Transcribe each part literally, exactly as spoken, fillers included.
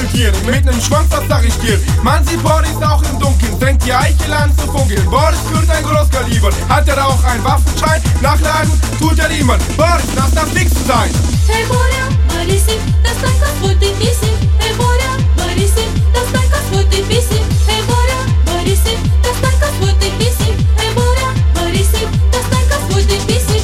explodieren. Mit nem Schwanz, das sag ich dir. Man sieht Boris auch im Dunkeln, fängt die Eichel an zu funkeln. Boris führt ein Großkaliber, hat er auch einen Waffenschein? Nachladen tut er niemand. Boris, lass das nix sein. Hey Боря, Борисик, достань космутый писик. Hey Боря, Борисик, достань космутый писик. Hey Боря, Борисик, достань космутый писик. Hey Боря, Борисик, достань космутый писик.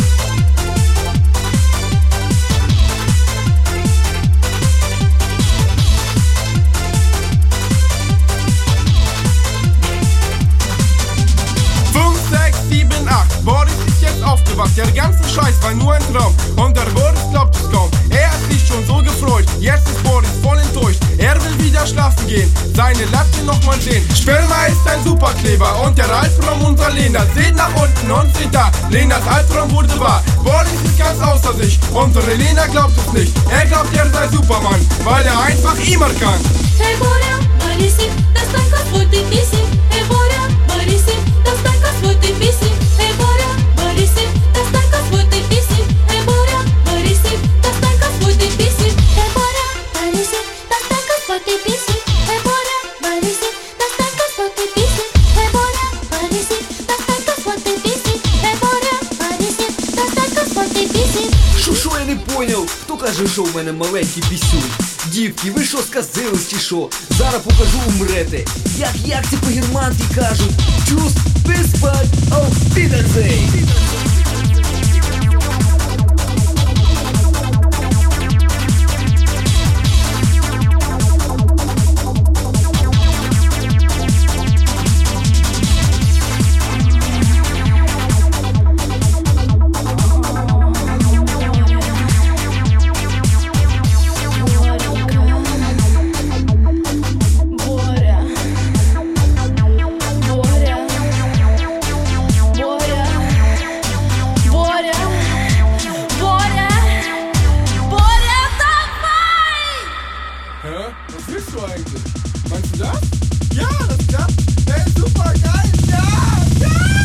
fünf, sechs, sieben, acht. Boris ist jetzt aufgewacht, der ganze Scheiß war nur ein Traum. Und der Boris glaubt es kaum, er hat sich schon so gefreut. Jetzt ist Boris voll enttäuscht, er will wieder schlafen gehen, seine Latte nochmal sehen. Sperma ist ein Superkleber und der Albtraum unserer Lena. Seht nach unten und seht da, Lenas Albtraum wurde wahr. Boris ist ganz außer sich, unsere Lena glaubt es nicht. Er glaubt, er sei Superman, weil er einfach immer kann. Hey Боря, Борисик, достань космутый писик. Hey Боря, Борисик, достань космутый писик. Hey Боря, Борисик, достань космутый писик. Hey Боря, Борисик, достань космутый писик. Hey Боря, Борисик, достань космутый писик. Hey Боря, Борисик, достань космутый писик. Hey Боря, Борисик, достань космутый писик. Hey Боря, Борисик, достань космутый писик. Шо, шо я не поняв? Хто каже, що в мене маленький пісюн? Дівки, ви що сказились чи що? Зараз покажу, умрете. Як, як ці по-германськи кажуть? Чувств, писпать, auf Wiedersehen. Hä? Was willst du eigentlich? Meinst du das? Ja, das klappt. Hey, super geil. Ja, ja!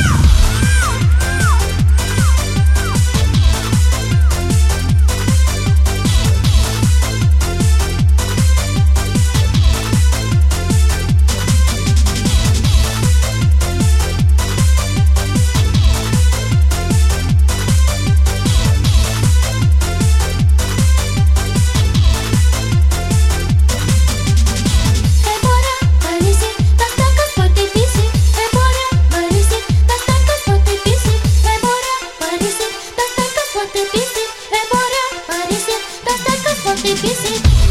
Hey Боря, Борисик, достань космутый писик.